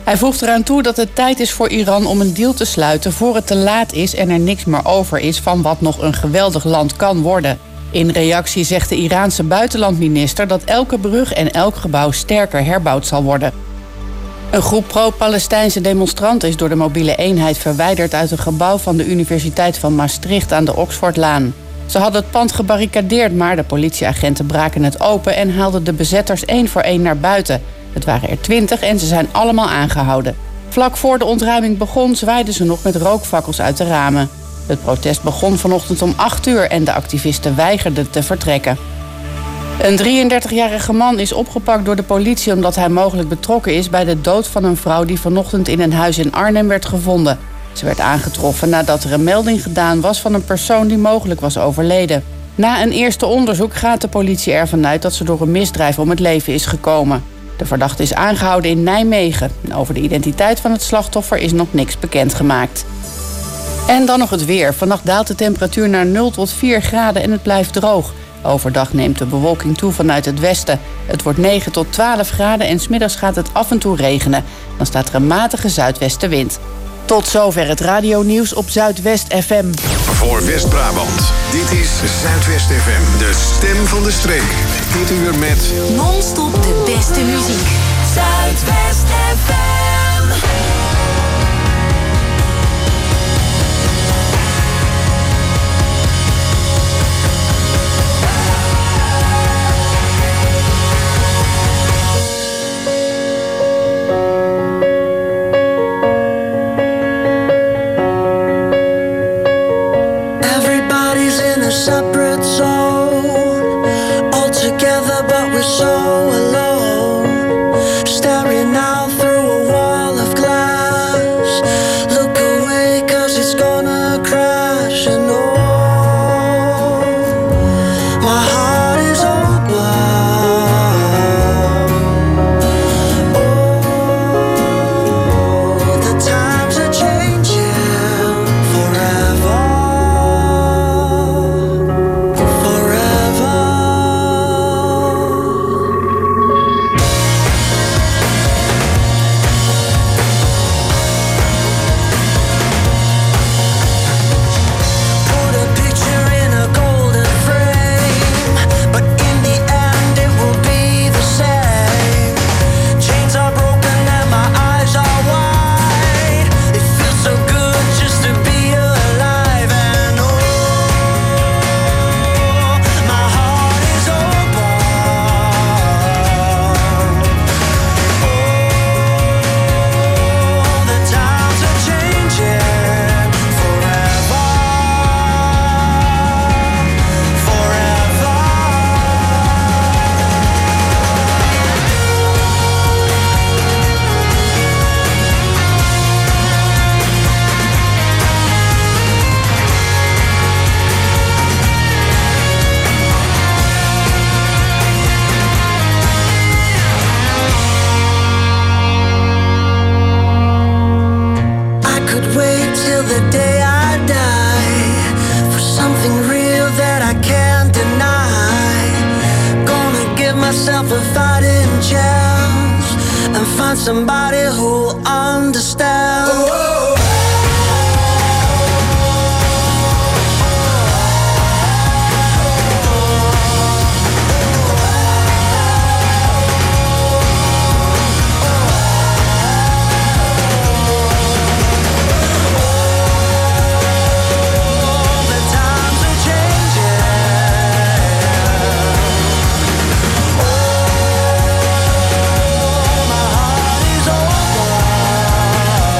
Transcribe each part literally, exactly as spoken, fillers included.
Hij voegt eraan toe dat het tijd is voor Iran om een deal te sluiten voor het te laat is en er niks meer over is van wat nog een geweldig land kan worden. In reactie zegt de Iraanse buitenlandminister dat elke brug en elk gebouw sterker herbouwd zal worden. Een groep pro-Palestijnse demonstranten is door de mobiele eenheid verwijderd uit een gebouw van de Universiteit van Maastricht aan de Oxfordlaan. Ze hadden het pand gebarricadeerd, maar de politieagenten braken het open en haalden de bezetters één voor één naar buiten. Het waren er twintig en ze zijn allemaal aangehouden. Vlak voor de ontruiming begon zwaaiden ze nog met rookfakkels uit de ramen. Het protest begon vanochtend om acht uur en de activisten weigerden te vertrekken. Een drieëndertigjarige man is opgepakt door de politie omdat hij mogelijk betrokken is bij de dood van een vrouw die vanochtend in een huis in Arnhem werd gevonden. Ze werd aangetroffen nadat er een melding gedaan was van een persoon die mogelijk was overleden. Na een eerste onderzoek gaat de politie ervan uit dat ze door een misdrijf om het leven is gekomen. De verdachte is aangehouden in Nijmegen. Over de identiteit van het slachtoffer is nog niks bekendgemaakt. En dan nog het weer. Vannacht daalt de temperatuur naar nul tot vier graden en het blijft droog. Overdag neemt de bewolking toe vanuit het westen. Het wordt negen tot twaalf graden en 's middags gaat het af en toe regenen. Dan staat er een matige zuidwestenwind. Tot zover het radionieuws op Zuidwest F M. Voor West-Brabant, dit is Zuidwest F M, de stem van de streek. Dit uur met non-stop de beste muziek. Zuidwest F M. Separate zone, all together but we're so alone. Staring out through a wall of glass. Look away 'cause it's gonna crash. And oh, my heart is open. Oh, the times are changing forever. Somebody who'll understand. Oh. Oh, my heart is open.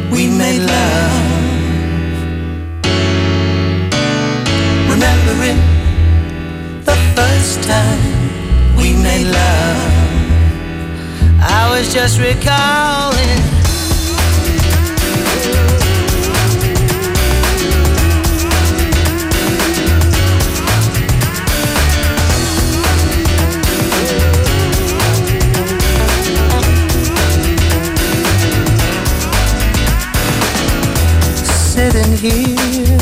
we made love. Remembering the first time we made love. I was just recalling. Sitting here,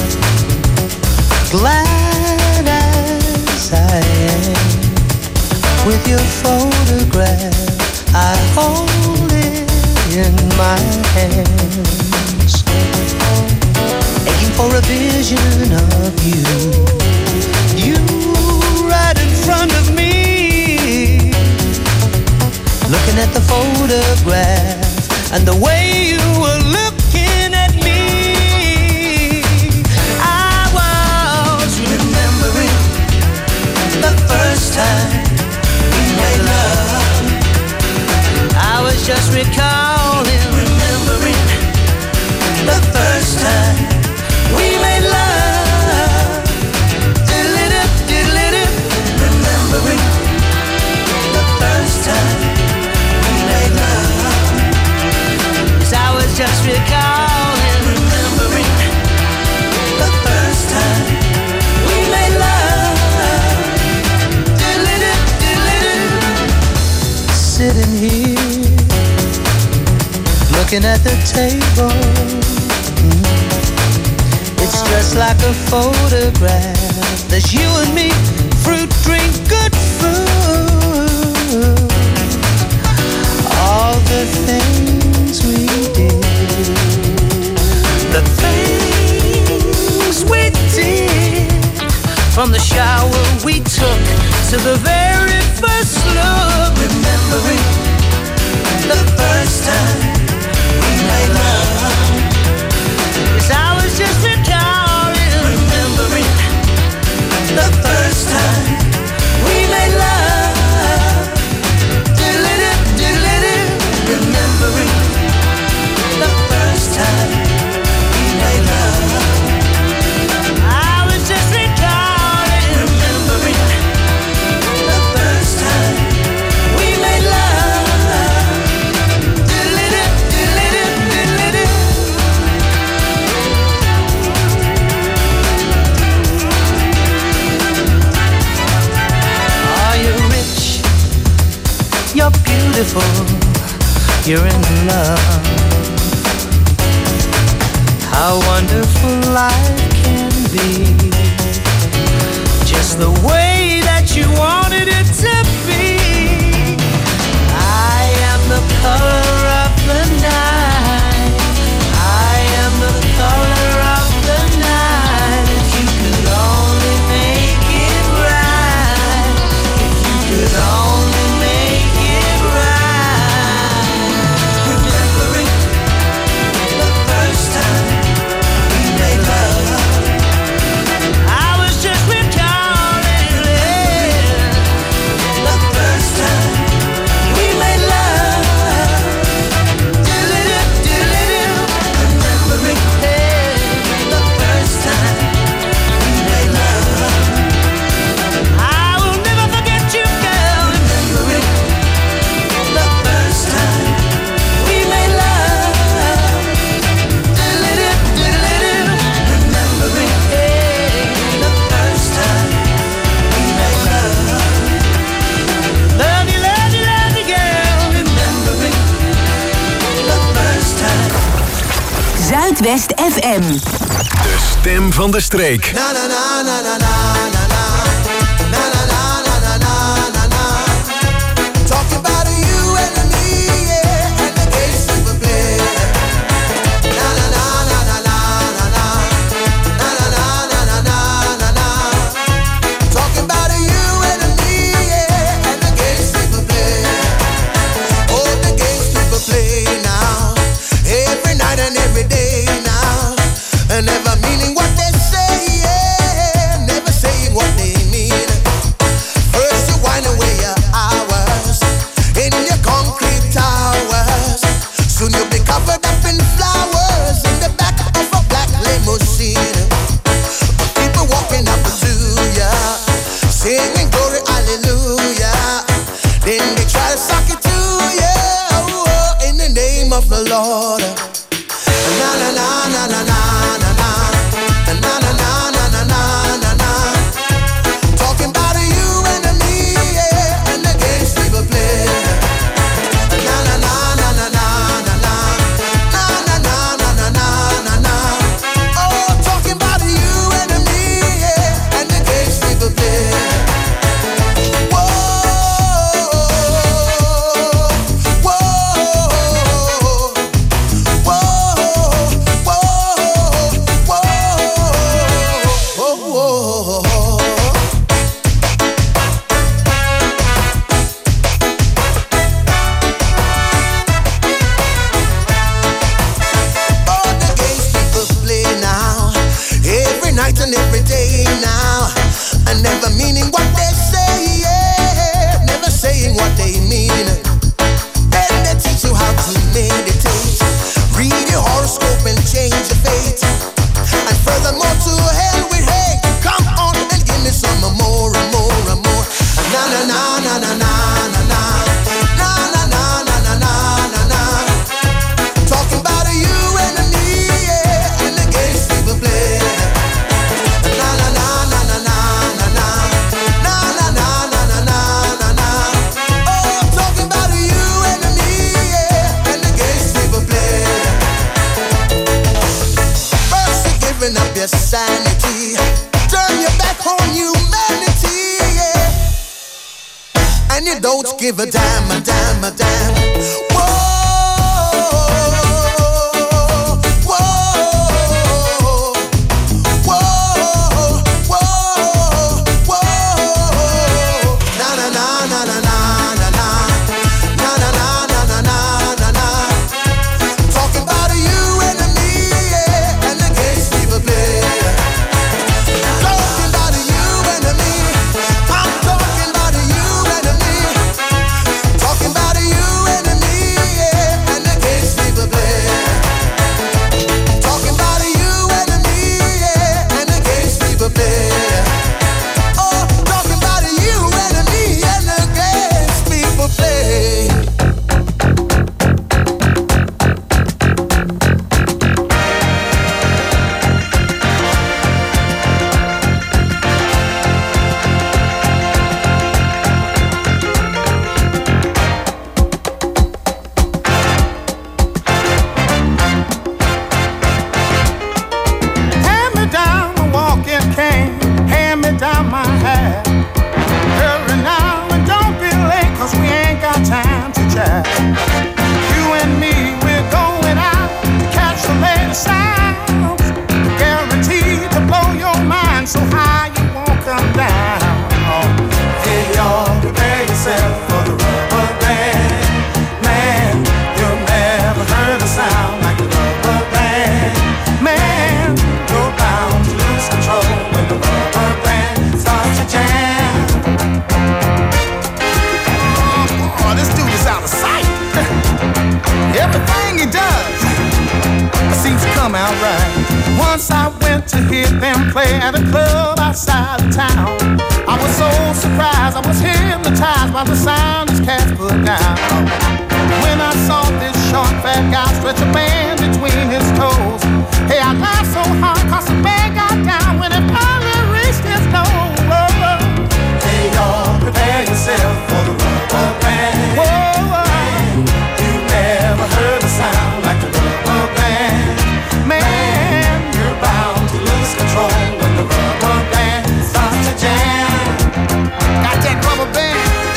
glad as I am, with your photograph, I hold it in my hands, aching for a vision of you, you right in front of me, looking at the photograph and the way you were looking at me. I was remembering the first time we made love. I was just recalling, remembering the first time we made love. Diddle-dip, diddle-dip, remembering the first time we made love. 'Cause I was just recalling, remembering the first time we made love. Diddle-dip, diddle-dip, sitting here, looking at the table. Mm. It's just like a photograph. There's you and me, fruit, drink, good food. All the things we did, the things we did, from the shower we took to the very first look. Remembering the first time we made love. 'Cause I was just recalling, remembering the first time we made love. Diddle-dip, diddle-dip, remembering the first time we made love. I was just recalling, remembering the first time we made love. Diddle-dip, diddle-dip, diddle-dip. Are you rich? You're beautiful. You're in love. How wonderful life can be. Just the way that you wanted it to be. I am the color of the night. I am the color of the night. If you could only make it right. If you could only make it right. Remembering the first time we made love. I was just recalling, yeah, the first time we made love. Diddle-dip, diddle-dip, remembering, yeah, the first time we made love. I will never forget you, girl. Remembering the first time we made love. Diddle-dip, diddle-dip, remembering, yeah, the first time we made love. Love you, love you, love you, girl. Remembering the first time. Zuidwest F M. De stem van de streek. Na na na na na na na na. Na na na na na na na na. Talking about you and me, yeah, and the games we would play. Na na na na na na na na. Na na na na na na na na. Talking about you and me, yeah, and the games we would play. Oh, the games we would play now, every night and every day now, and never meaning what they say, yeah, never saying what the Lord. Na na na na na na na na na na na na na na na. Talking about you and me, yeah, and the games people play. Na na na na na na na na na na na na na na. Oh, talking about you and me, yeah, and the games people play. And every day now, and never meaning what they say, yeah, never saying what they mean. Then they teach you how to meditate, read your horoscope and change your fate. And furthermore, to hell with hate. Come on and give me some more and more and more. Na na na na na na na na na na na na na na na. Talking about you and me, yeah, and the games people play. Sanity, turn your back on humanity, yeah. And you don't give a damn, a damn, a damn. Whoa, whoa, whoa, whoa, whoa. Na na na na na na na na na na na na na na na. Talking about you and me, yeah, and the games people play.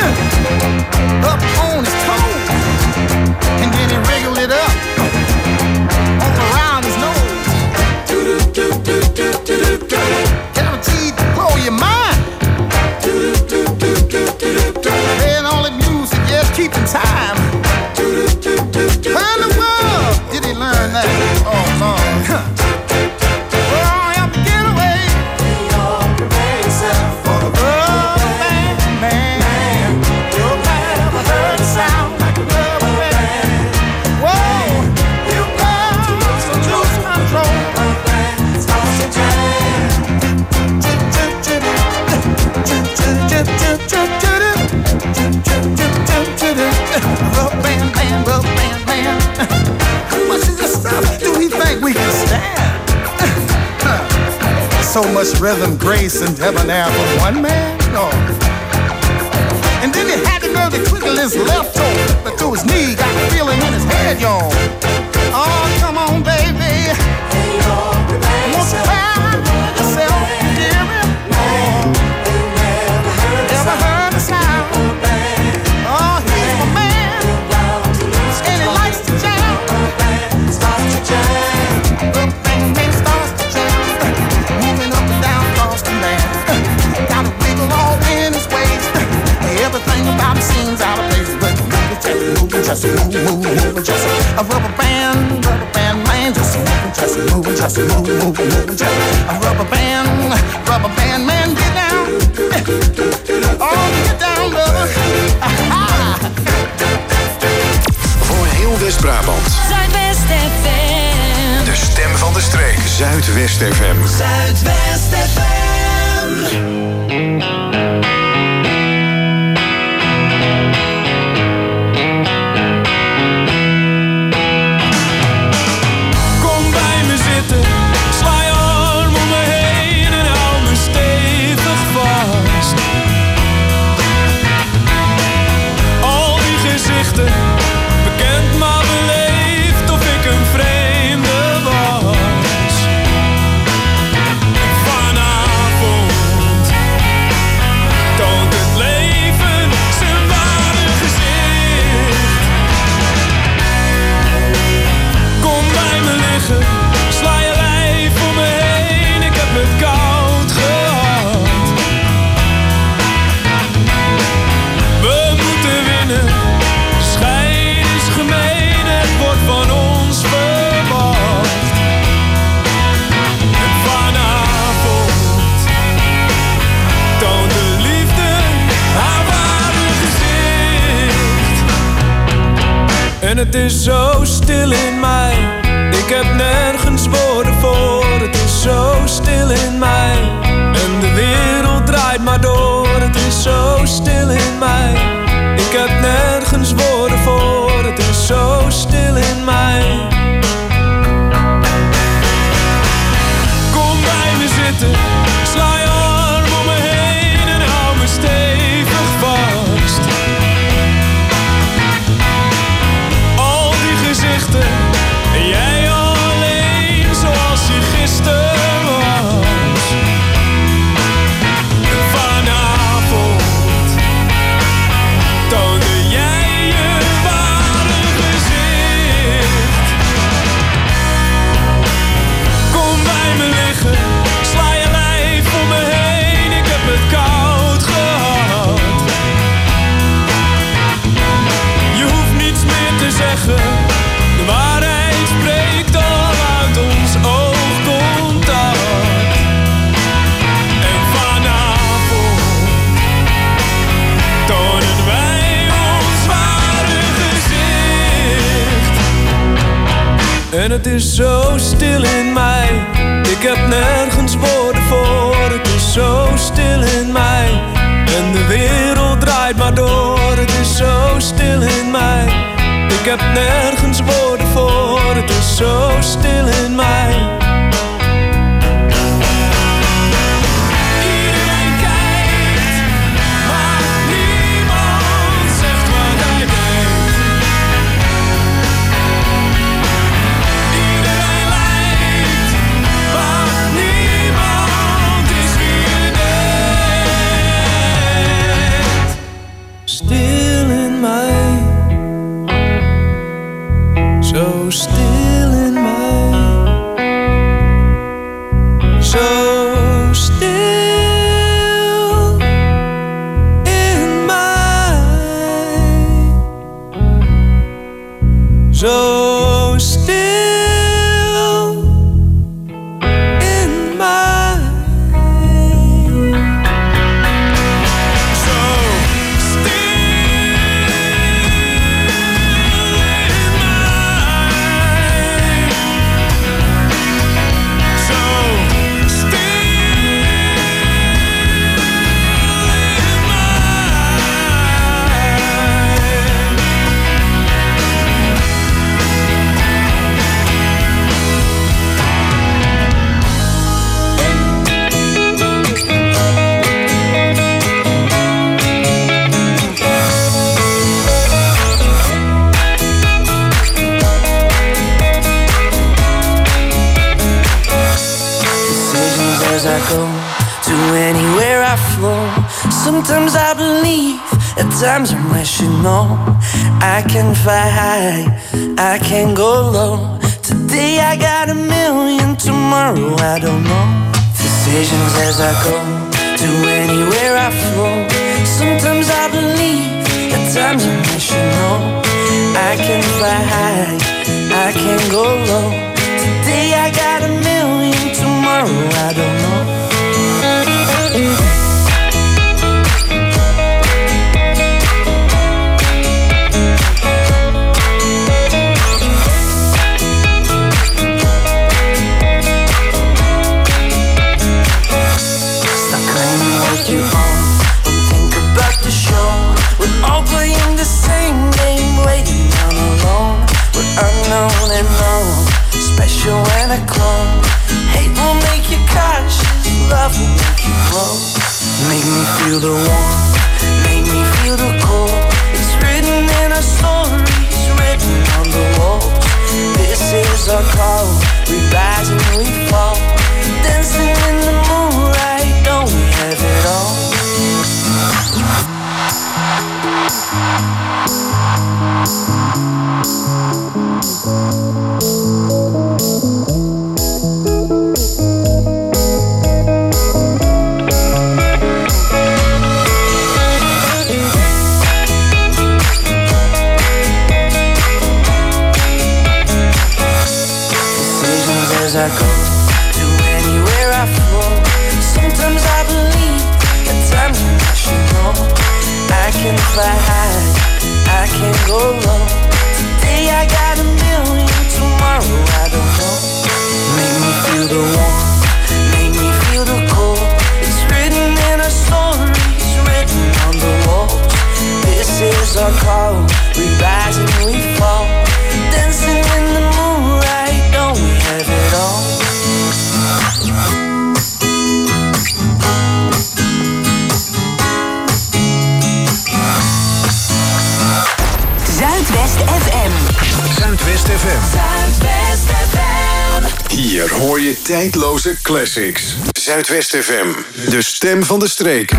Up on his toes, and then he wriggled it up. So much rhythm, grace, and debonair for one man? No. And then he had the nerve to twiddle his left toe, but to his knee, got the feeling in his head, y'all. Oh, come on, baby. Won't you try yourself, dear me? Ever heard the sound? Oh, he's my man, and he likes to jam. Starts to jam. The bang bang starts to jam. Moving up and down across the land. Got a wiggle all in his waist. Everything about him seems out of place, but moving, just moving, moving, moving, just a rubber band, rubber band man, just moving, just moving, just moving, moving, moving, just a rubber band, rubber band man, get down, oh get down, lover. Voor heel West-Brabant. Zuidwest F M. De stem van de streek. Zuidwest F M. Zuidwest F M. Sla je arm om me heen en hou me stevig vast. Al die gezichten, bekend maar beleefd of ik een vreemde was. Vanavond toont het leven zijn ware gezicht. Kom bij me liggen. Sla je lijf om me heen, ik heb het koud gehad. We moeten winnen, de strijd is gemeen, het wordt van ons verwacht. En vanavond toont de liefde haar ware gezicht. En het is zo stil in mij. Ik heb nergens woorden voor, het is zo stil in mij. En de wereld draait maar door, het is zo stil in mij. Ik heb nergens woorden voor, het is zo stil in mij. Kom bij me zitten, sla je arm om me heen en hou me stevig vast. Al die gezichten en jij alleen zoals je gisteren was. En vanavond toonde jij je ware gezicht. Kom bij me liggen, sla je lijf om me heen, ik heb het koud gehad. Je hoeft niets meer te zeggen, de waarheid spreekt al uit ons oogcontact. En vanavond tonen wij ons ware gezicht. En het is zo stil in mij, ik heb nergens woorden voor, het is zo stil in mij. En de wereld draait maar door, het is zo stil in mij. Ik heb nergens woorden voor, het is zo stil in mij. Iedereen kijkt, maar niemand zegt wat hij denkt. Iedereen lijkt, maar niemand is wie je denkt. Stil in mij. Zo stil in mij. as I go, to anywhere I flow. Sometimes I believe, at times I'm rational. I can fly high, I can go low. Today I got a million, tomorrow I don't know. Decisions as I go, to anywhere I flow. Sometimes I believe, at times I'm rational. I can fly high, I can go low. Today I got a million, tomorrow I don't know. Stop claiming what you own, don't think about the show. We're all playing the same game, waiting down alone. We're unknown and known, special and a clone. Hate will make you cautious, love will make you grow. Make me feel the warmth, make me feel the cold. It's written in our stories, written on the walls. This is our call, we rise and we fall. Dancing in the moonlight, don't we have it all? As I go, to anywhere I flow. Sometimes I believe, at times I'm rational. I can fly high, I can go low. Today I got a million, tomorrow I don't know. Make me feel the warmth, make me feel the cold. It's written in our stories, written on the walls. This is our call, we rise and we fall. Dancing in the moonlight, don't we have it all? Zuidwest F M. Zuidwest F M. Zuidwest F M. Hier hoor je tijdloze classics. Zuidwest F M. De stem van de streek.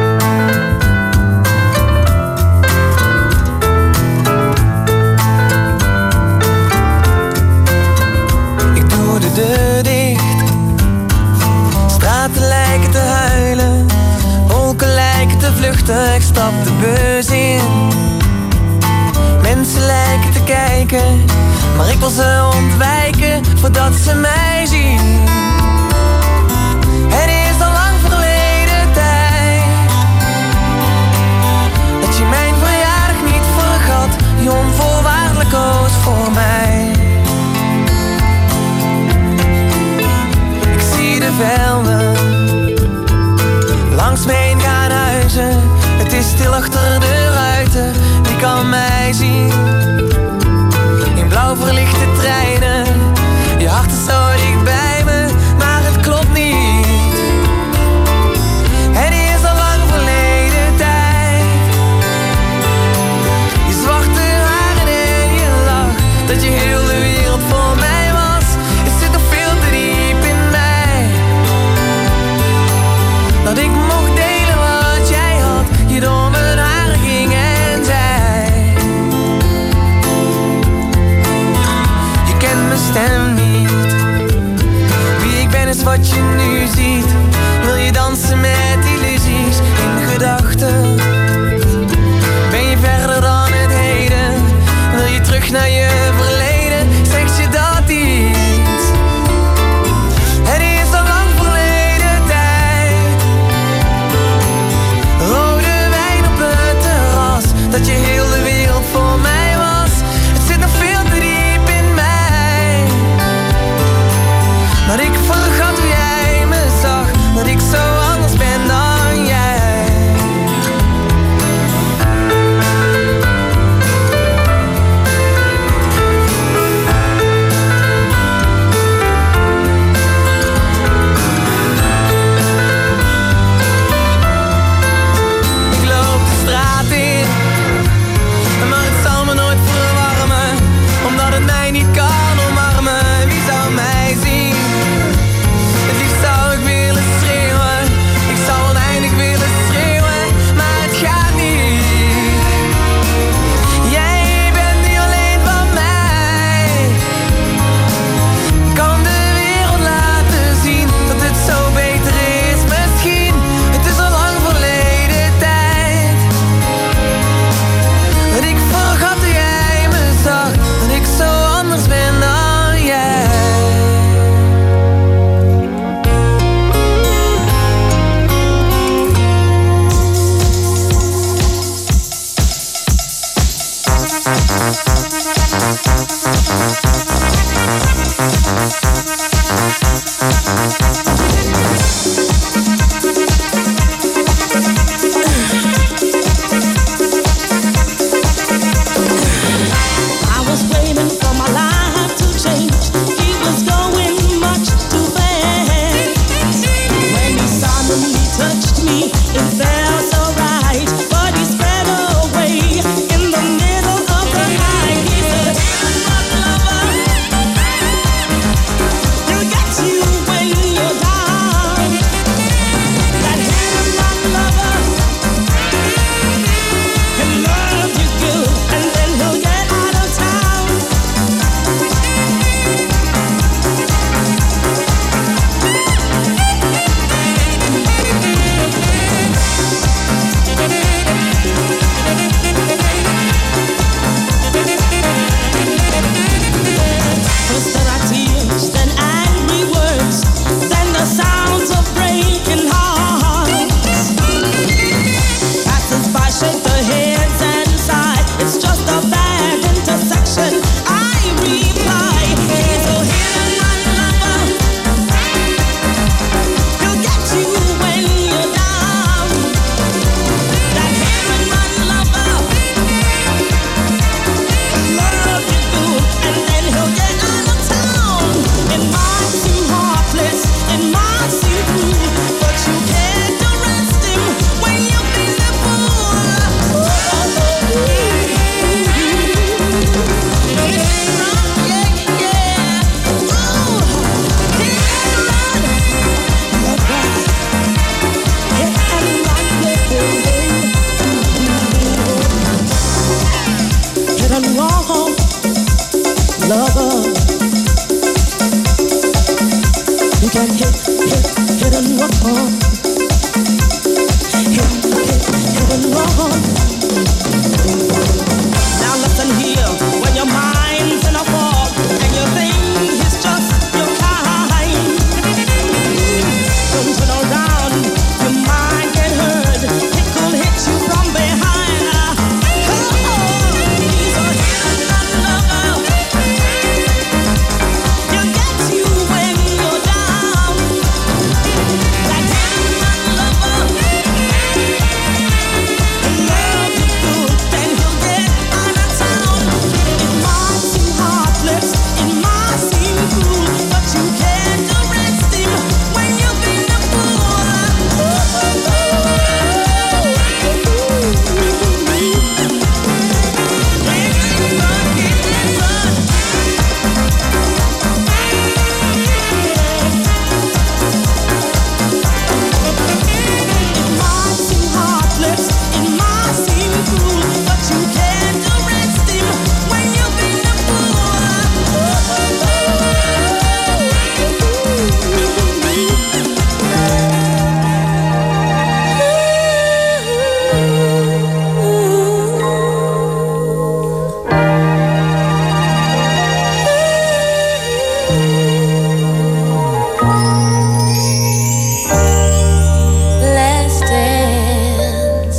Ik doe de deur dicht. Straten lijken te huilen. Wolken lijken te vluchten. Ik stap de bus in. Mensen lijken te kijken, maar ik wil ze ontwijken voordat ze mij zien. Het is al lang verleden tijd dat je mijn verjaardag niet vergat, je onvoorwaardelijk koos voor mij. Ik zie de velden langs me heen gaan huizen. Het is stil achter de ruiten, wie kan mij zien? In blauw verlichte treinen, je hart is zo dicht bij me, maar het klopt niet. Het is al lang verleden tijd. Je zwarte haren en je lach, dat je heel de wereld voor mij was. Het zit nog veel te diep in mij, dat ik mocht delen wat jij had, je door mijn haren ging en zei. Je kent mijn stem niet, wie ik ben is wat je nu ziet. Wil je dansen met illusies in gedachten? Ben je verder dan het heden? Wil je terug naar je verleden? Zegt je dat iets? Het is al lang verleden tijd. Rode wijn op het terras, dat je heel de wereld voor mij was. Het zit nog veel te diep in mij, dat ik vergat hoe jij me zag, dat ik zo anders ben dan jij. get hit, hit, hit and run. Hit, hit, hit and run. Now listen here, when your mind's in a fog and you think it's just your time, don't turn around, your mind get hurt, it could hit you from behind. Oh, he's a hidden lover. You get you when you're down. That hidden lover, he loves you good, then he'll get out of town. It might seem heartless, it might seem cruel, but you can't arrest him when you've been a fool. It might seem heartless, it might seem cruel, but you can't arrest him when you've been a Last dance,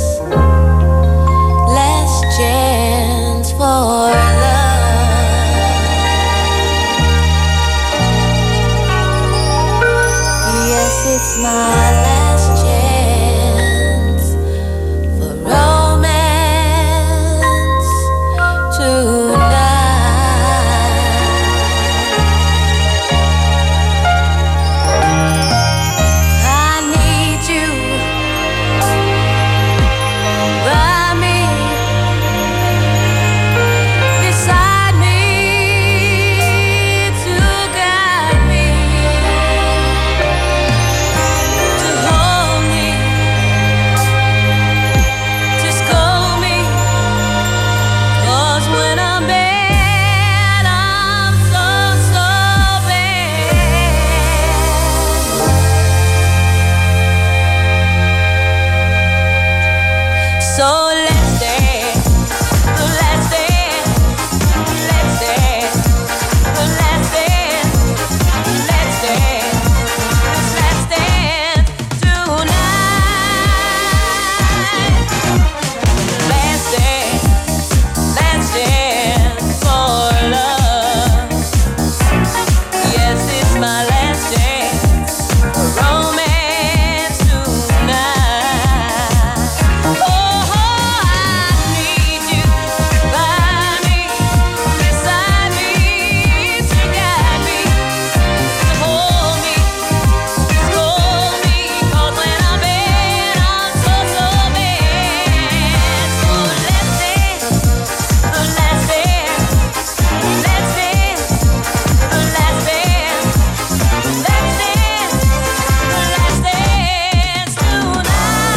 last chance for love. Yes, it's my last chance for romance tonight. I need you by me, beside me, to guide me, to hold me, to scold me. 'Cause when I'm bad, I'm so, so bad. So let's dance, let's dance, let's dance, let's dance, let's dance, let's dance tonight. Let's dance, let's dance for love. Yes, it's my last chance for romance tonight. Oh, I need you by me, beside me, to guide me, to hold me, to scold me. 'Cause when I'm bad, I'm so, so bad. So let's dance, let's dance, let's dance, let's dance, let's dance, let's dance tonight.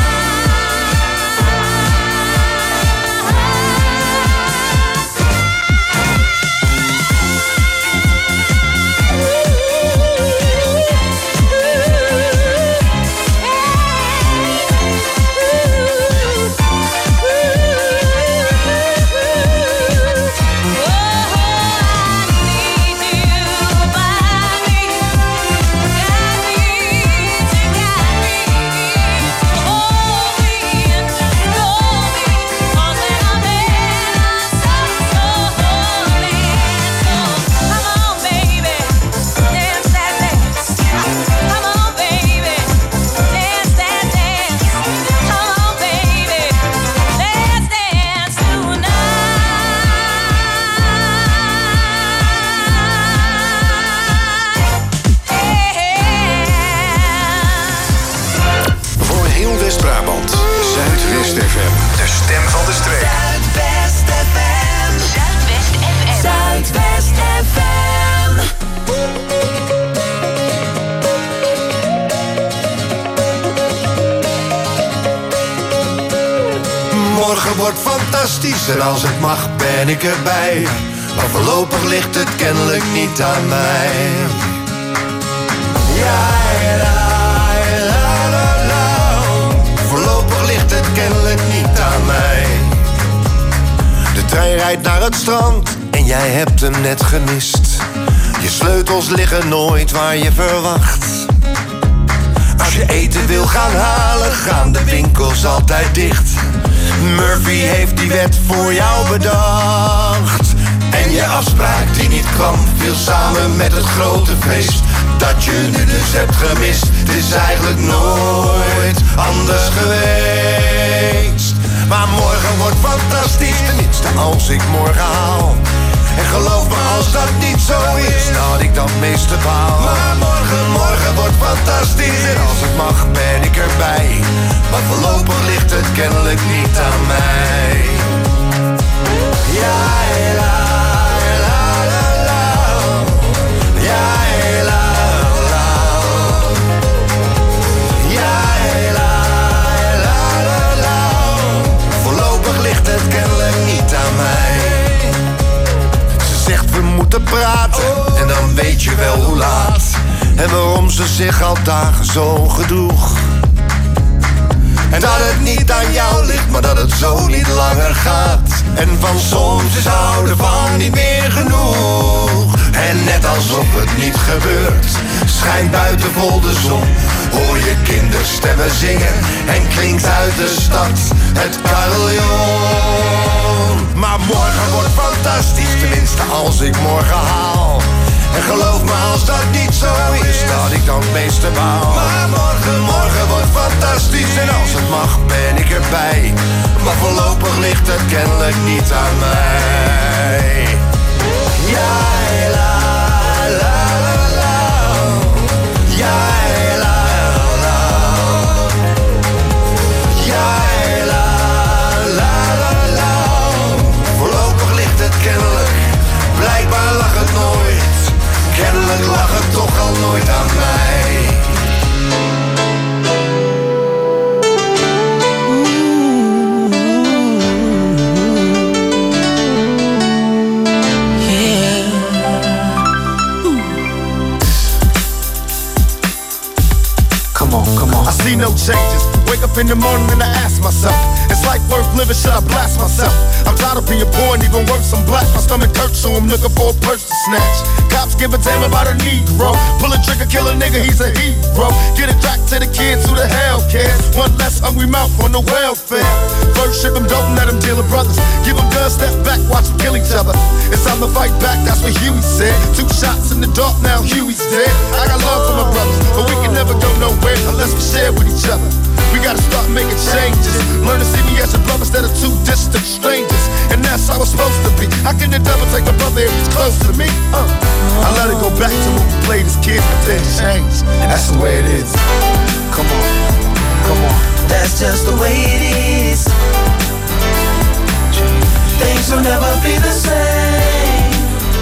Voor heel West-Brabant. Zuidwest F M. De stem van de streek. Zuidwest F M. Zuidwest F M. Zuidwest F M. Morgen wordt fantastisch en als het mag ben ik erbij. Maar voorlopig ligt het kennelijk niet aan mij. Ja, la, la, la, la. Voorlopig ligt het kennelijk niet aan mij. De trein rijdt naar het strand en jij hebt hem net gemist. Je sleutels liggen nooit waar je verwacht. Als je eten wil gaan halen, gaan de winkels altijd dicht. Murphy heeft die wet voor jou bedacht. En je afspraak die niet kwam, viel samen met het grote feest dat je nu dus hebt gemist. Het is eigenlijk nooit anders geweest. Maar morgen wordt fantastisch, tenminste als ik morgen haal. En geloof me, als dat niet zo is, dat ik dat meeste baal. Maar morgen, morgen wordt fantastisch. En als het mag, ben ik erbij. Maar voorlopig ligt het kennelijk niet aan mij. Ja, la, la, la, la. Ja, la, la. Ja, la, la, la, la. Voorlopig ligt het kennelijk niet aan mij. Zegt we moeten praten en dan weet je wel hoe laat. En waarom ze zich al dagen zo gedroeg. En dat het niet aan jou ligt, maar dat het zo niet langer gaat. En van soms is houden van niet meer genoeg. En net alsof het niet gebeurt, schijnt buiten vol de zon. Hoor je kinderstemmen zingen en klinkt uit de stad het carillon. Maar morgen wordt fantastisch, tenminste als ik morgen haal. En geloof me, als dat niet zo is, dat ik dan het meeste baal. Maar morgen, morgen wordt fantastisch en als het mag ben ik erbij. Maar voorlopig ligt het kennelijk niet aan mij. Ja, la, la, la, la. Ja, la, la. Ja, la, la, la, la. Voorlopig ligt het kennelijk, blijkbaar lag het nooit. Kennelijk lag het toch al nooit aan mij. I see no changes. Wake up in the morning and I ask myself, is life worth living? Should I blast myself? I'm tired of being poor and even worse, I'm black. My stomach hurts, so I'm looking for a purse to snatch. Cops give a damn about a Negro. Pull a trigger, kill a nigga, he's a hero. Get it back to the kids, who the hell cares? One less hungry mouth on the welfare. First ship them, don't let them deal with brothers. Give them guns, step back, watch them kill each other. It's time to fight back, that's what Huey said. Two shots in the dark, now Huey's dead. I got love for my brothers, but we can never go nowhere unless we share with each other. We gotta start making changes. Learn to see me as a brother instead of two distant strangers. And that's how it's supposed to be. How can the devil take a brother if he's close to me? Uh. I let it go back to when we played as kids, but then changed. And that's the way it is. Come on, come on. That's just the way it is. Things will never be the same.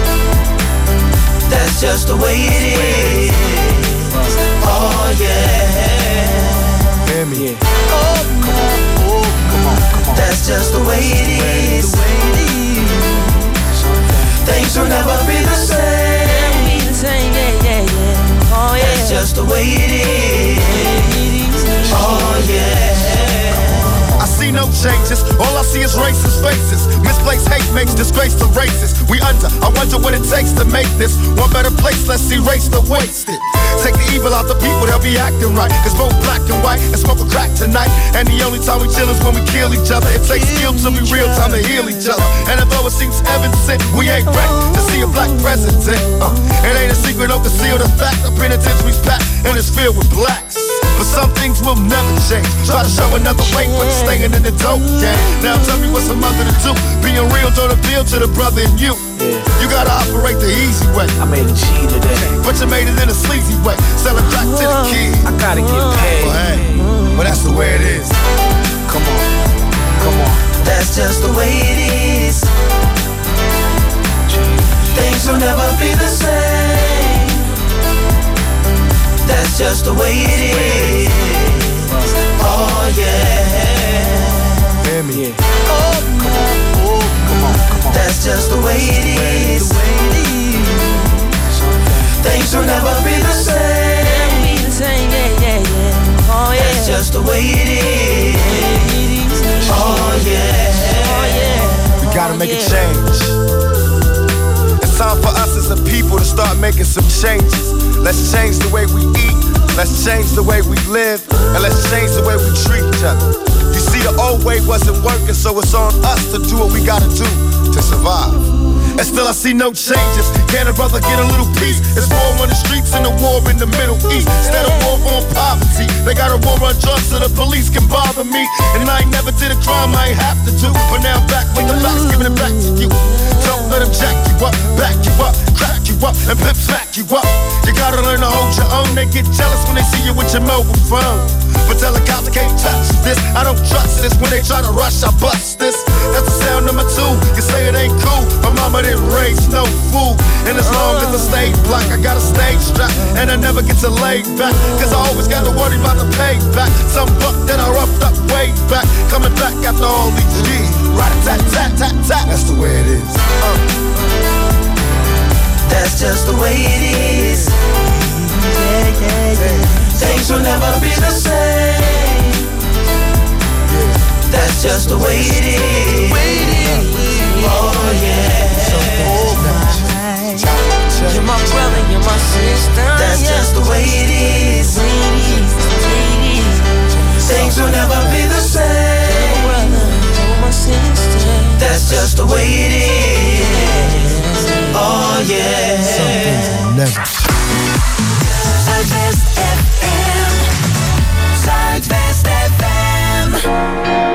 That's just the way it is. Oh yeah. Hear me. Yeah. Oh, come on. Oh, come on, come on. That's just the way it is. Things will never be the same. Be the same, yeah, yeah, yeah. Oh yeah. That's just the way it is. Oh yeah. I see no changes, all I see is racist faces. Misplaced hate makes disgrace to races. We under, I wonder what it takes to make this one better place. Let's erase the wasted. Take the evil out the people, they'll be acting right. Cause both black and white and smoke a crack tonight. And the only time we chill is when we kill each other. It takes skill to be real time to heal each other. And although it seems heaven sent, we ain't ready to see a black president. Uh, it ain't a secret, don't conceal the fact. The penitentiary's packed and it's filled with blacks. But some things will never change. Try to show another way, but you're staying in the dope game. Now tell me what's a mother to do. Being real don't appeal to the brother in you. Yeah. You gotta operate the easy way. I made a G today, but you made it in a sleazy way. Sell it back to the kids. I gotta get paid. Well, hey, well that's the way it is. Come on, come on. That's just the way it is. Things will never be the same. That's just the way it is. Oh yeah. Hear me. Yeah. Oh, come on. Oh, come on, come on. That's just the way it is. Things will never be the same. the way it is. Oh yeah. We gotta make a change. It's time for us as a people to start making some changes. Let's change the way we eat, let's change the way we live, and let's change the way we treat each other. You see, the old way wasn't working, so it's on us to do what we gotta do to survive. And still I see no changes. Can a brother get a little peace? It's war on the streets and a war in the Middle East. Instead of war on poverty, they got a war on drugs so the police can bother me. And I ain't never did a crime I ain't have to do, but now I'm back with the facts, giving it back to you. Don't let them jack you up, back you up, crack you up, and pimp smack you up. You gotta learn to hold your own. They get jealous when they see you with your mobile phone. But tell the cops I can't touch this. I don't trust this. When they try to rush, I bust this. That's the sound number two. You say it ain't cool. My mama didn't raise no fool. And as long as I stay black, I got a stage strap. And I never get to lay back, cause I always got to worry about the payback. Some buck that I roughed up way back, coming back after all these years. Rat-a-tat-tat-tat-tat. That's the way it is. uh. That's just the way it is. Yeah, yeah, yeah. Things will never be the same. That's just the way it is. Oh yeah. You're my brother, you're my sister. That's just the way it is. Things will never be the same. That's just the way it is. Oh yeah. Some things will never. Zuidwest F M. Zuidwest F M.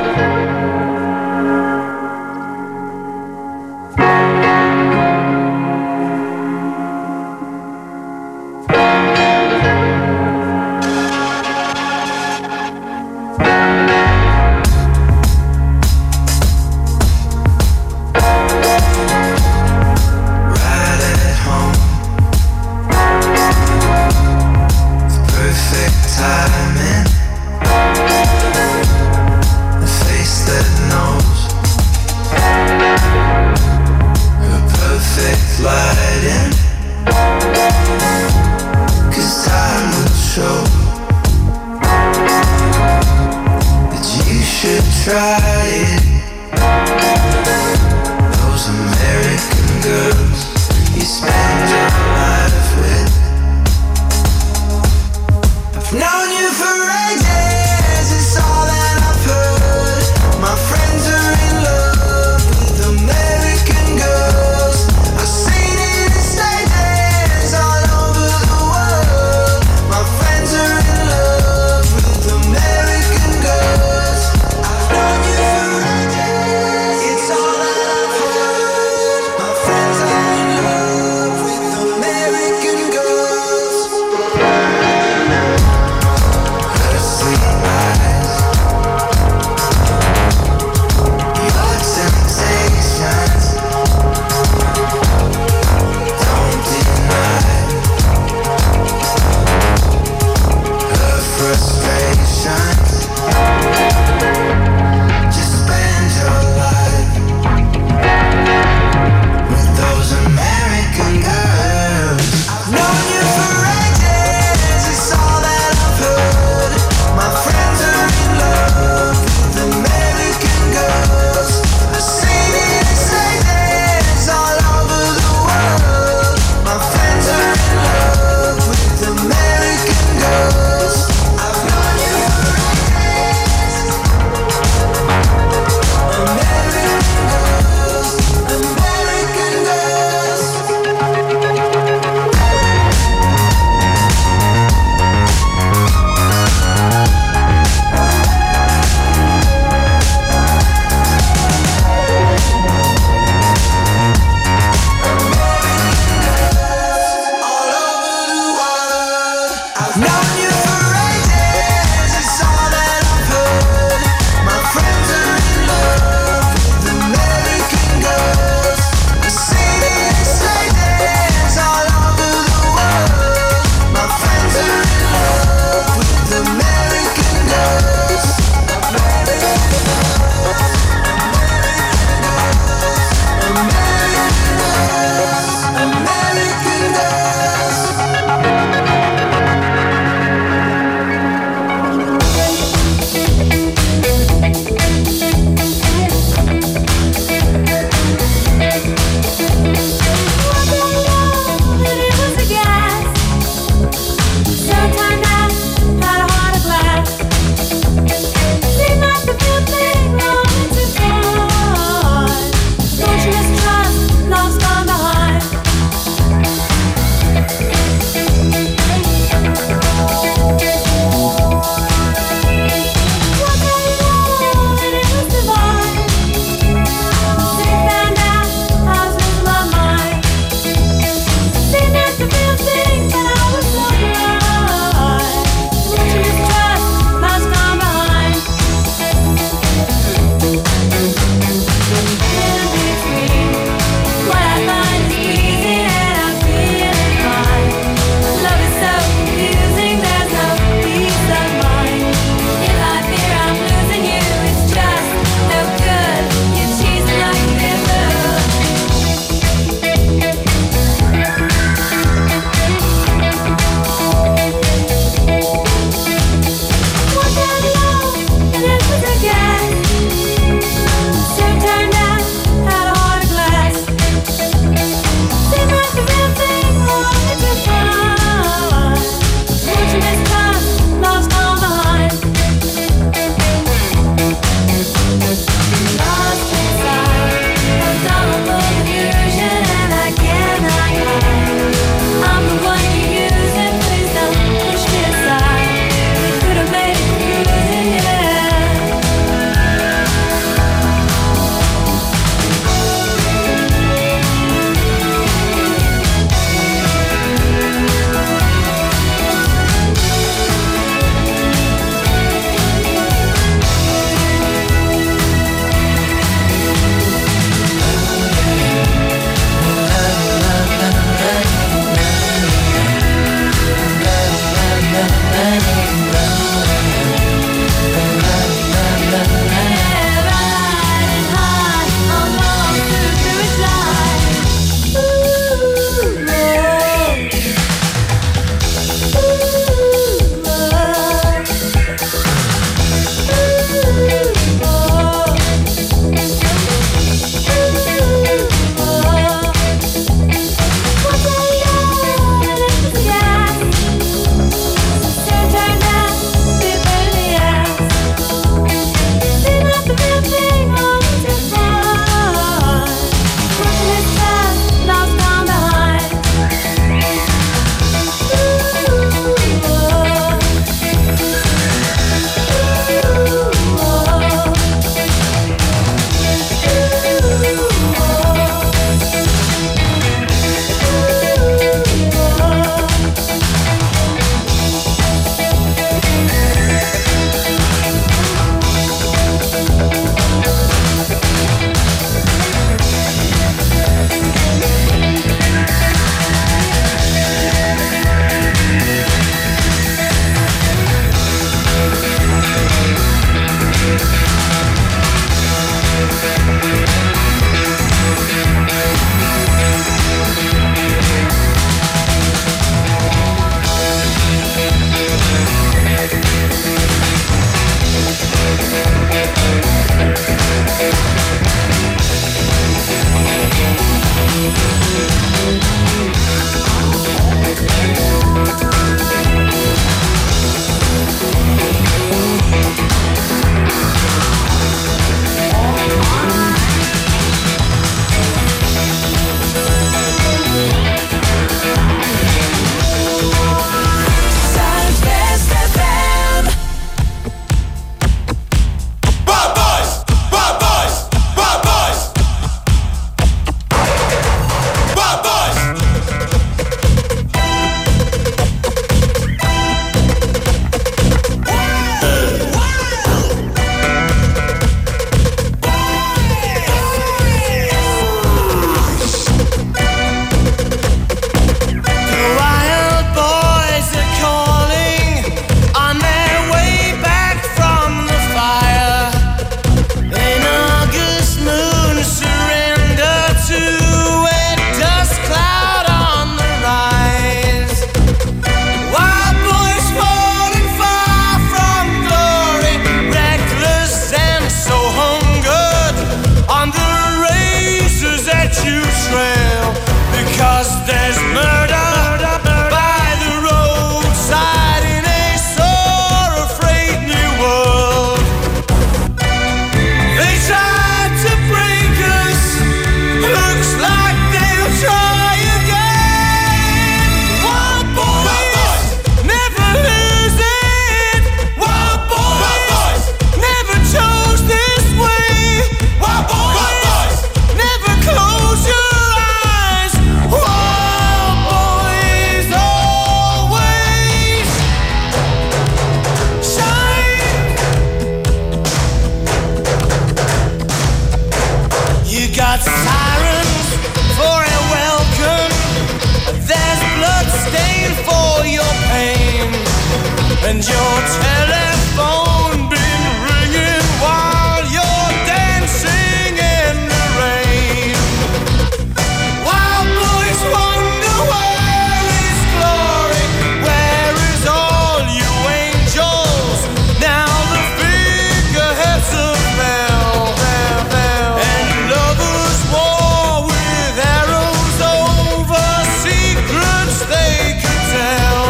and your telephone been ringing while you're dancing in the rain. Wild boys wonder where is glory, where is all you angels? Now the figureheads have fell, and lovers war with arrows over secrets they could tell.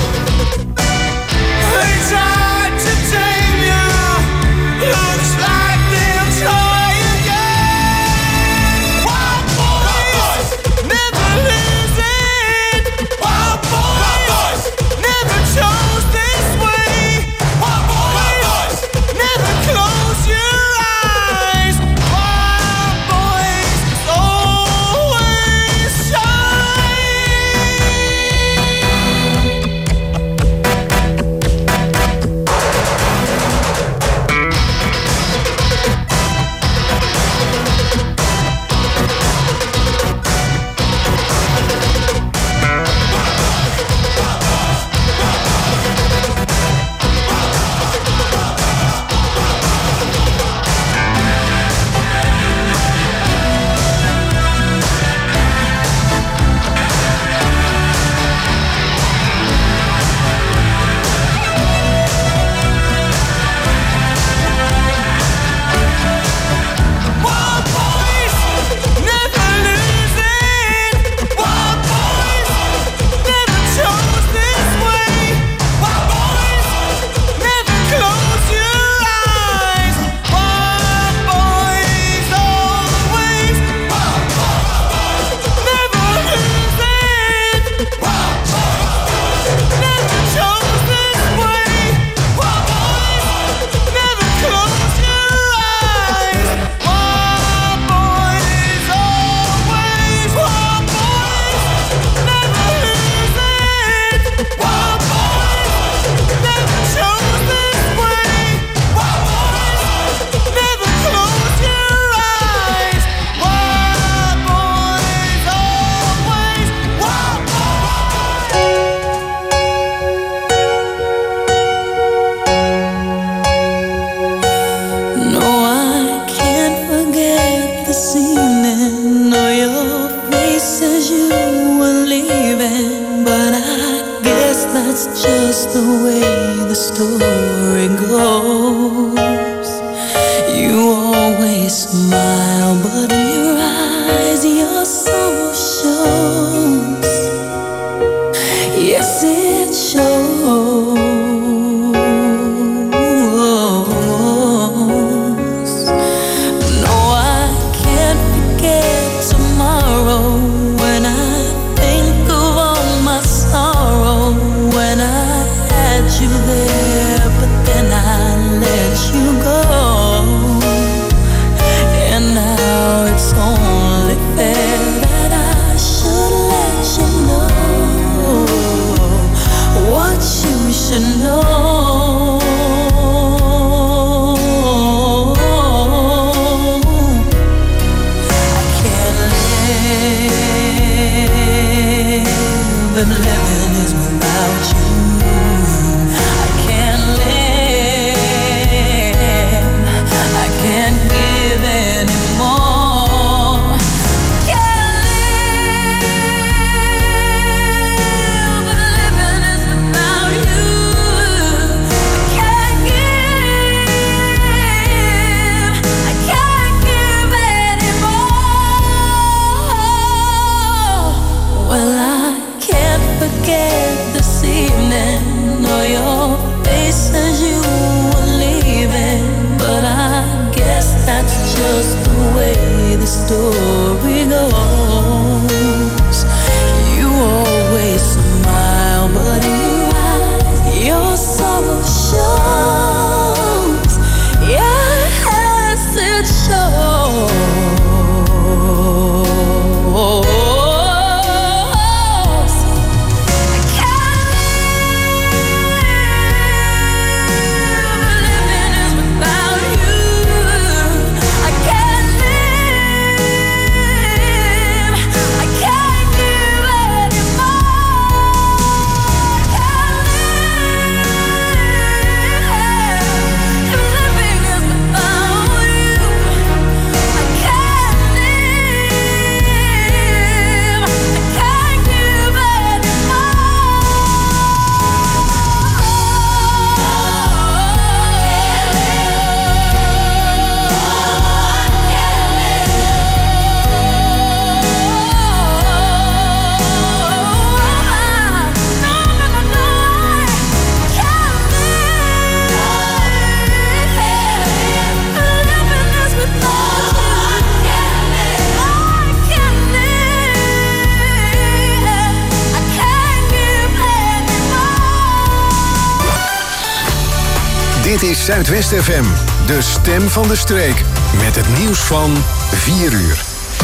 They tried to tame you, looks like they'll try again. Wild boys, never losing. Wild boys, never chose this way. Wild boys, never close your eyes. Wild boys always Wild boys, never losing. Wild boys, never chose this way. Wild boys, never close your eyes. Wild boys always. Wild boys, never losing. Wild boys, never chose this way. Wild boys, never close your eyes. Wild boys always. Wild boys, never losing. Wild boys, never chose this way. Wild boys, never close your eyes. Wild boys always. Wild No, I can't forget this evening or your face as you were leaving. But I guess that's just the way the story goes. You always smile, but in your eyes your soul shows. Yes, it shows. No, I can't forget tomorrow when I think of all my sorrow. When I had you there, but then I let you go. And now it's only fair that I should let you know what you should know. I can't live if living is without you. I can't live, I can't give anymore. Can't live if living is without you. I can't give, I can't give anymore. Well, I can't forget this evening or your face as you were leaving. But I guess that's just the way the story goes. You always smile, but in your eyes your sorrow shows. Yes, it shows. I can't live, living is without you. I can't live. Dit is Zuidwest F M, de stem van de streek. Met het nieuws van vier uur.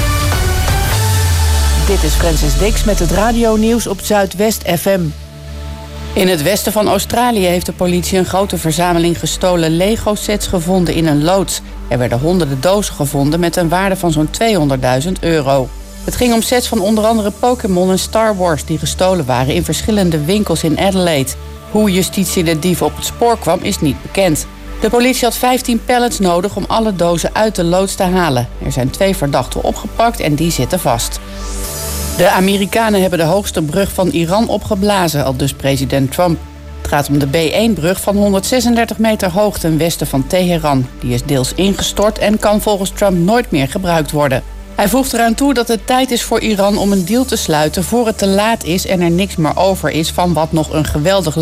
Dit is Francis Dix met het radionieuws op Zuidwest F M. In het westen van Australië heeft de politie een grote verzameling gestolen Lego-sets gevonden in een loods. Er werden honderden dozen gevonden met een waarde van zo'n tweehonderdduizend euro. Het ging om sets van onder andere Pokémon en Star Wars die gestolen waren in verschillende winkels in Adelaide. Hoe justitie de dieven op het spoor kwam is niet bekend. De politie had vijftien pallets nodig om alle dozen uit de loods te halen. Er zijn twee verdachten opgepakt en die zitten vast. De Amerikanen hebben de hoogste brug van Iran opgeblazen, aldus president Trump. Het gaat om de B één brug van honderdzesendertig meter hoog ten westen van Teheran. Die is deels ingestort en kan volgens Trump nooit meer gebruikt worden. Hij voegt eraan toe dat het tijd is voor Iran om een deal te sluiten voor het te laat is en er niks meer over is van wat nog een geweldig